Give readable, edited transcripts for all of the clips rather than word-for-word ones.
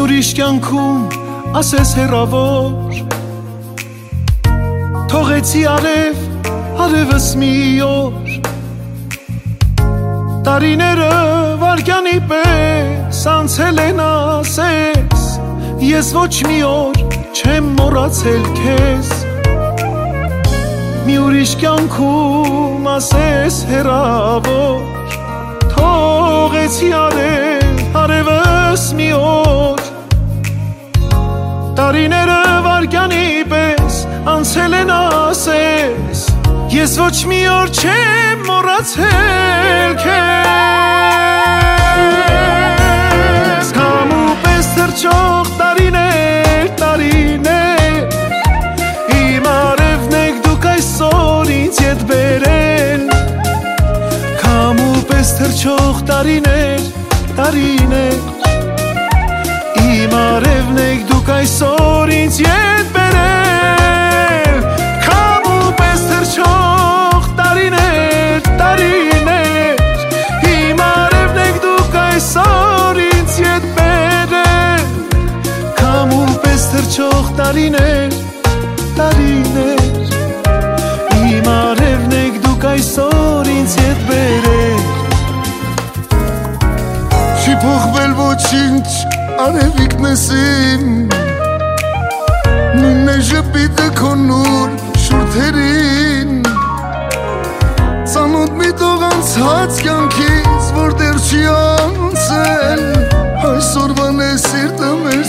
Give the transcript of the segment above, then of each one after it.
ուրիշ կյանքում ասես հեռավոր թողեցի արևս մի օր տարիները վարկյանի պես անցել են ասես ես ոչ մի օր չեմ մոռացել քեզ մի ուրիշ կյանքում ասես հեռավոր թողեցի արևս մի օր տարիները վարկյանի պես անցել են ասես ես ոչ մի օր չեմ մոռացել քեզ Քամու պես թռչող տարիներ իմ արևն եք դուք այսօր ինձ ետ բերել Քամու պես թռչող տարիներ իմ արևն եք դուք այսօր ինձ ետ բերել Քամու պես թռչող տարիներ իմ արևն եք դուք այսօր ինձ ետ բերել Քամու պես թռչող տարիներ իմ արևն եք դուք այսօր ինձ ետ բերել Չի փոխվել ոչինչ արևիկնես իմ Նույնն է ժպիտը քո նոր շուրթերին Ծանոթ մի տող անցած կյանքից որ դեռ չի անցել Այսօրվան է սիրտը մեր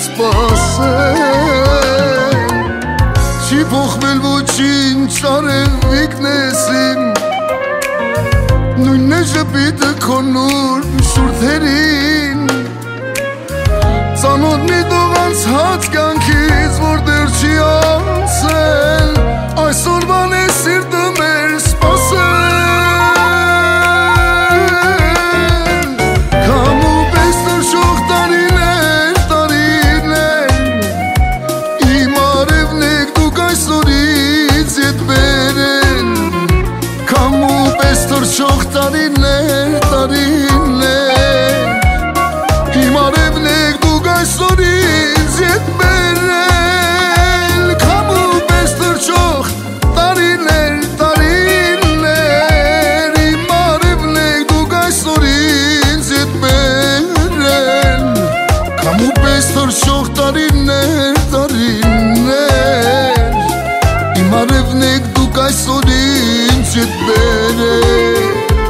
սպասել Չի փոխվել ոչինչ արևիկնես իմ Նույնն է ժպիտը քո նոր շուրթերին Ծանոթ մի տող անցած կյանքից որ դեռ չի անցել Այսօրվան է սիրտը մեր սպասել Քամու պես թռչող տարիներ Իմ արևն եք դուք այսօր ինձ ետ բերել Քամու պես թռչող տարիներ Իմ արևն եք դուք այսօր ինձ ետ բերել Քամու պես թռչող տարիներ Իմ արևն եք դուք այսօր ինձ ետ բերել Քամու պես թռչող տարիներ Իմ արևն եք դուք այսօր ինձ ետ բերել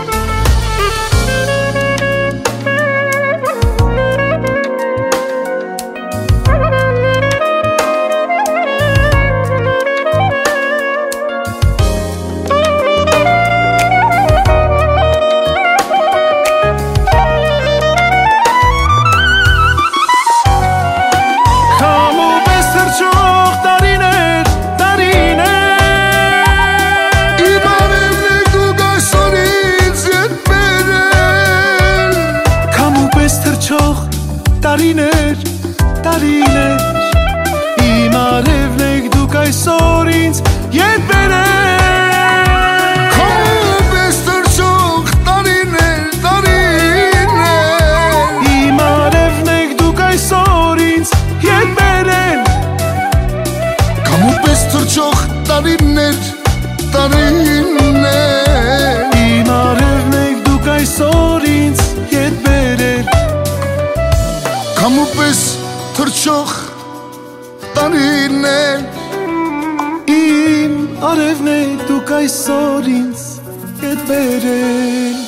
տարիներ Իմ արևն եք դուք այսօր ինձ ետ բերել Քամու պես թռչող տարիներ Իմ արևն եք դուք այսօր ինձ ետ բերել Քամու պես թռչող տարիներ Իմ արևն եք դուք այսօր ինձ ետ բերել Քամու պես թռչող տարիներ Իմ արևն եք դուք այսօր ինձ ետ բերել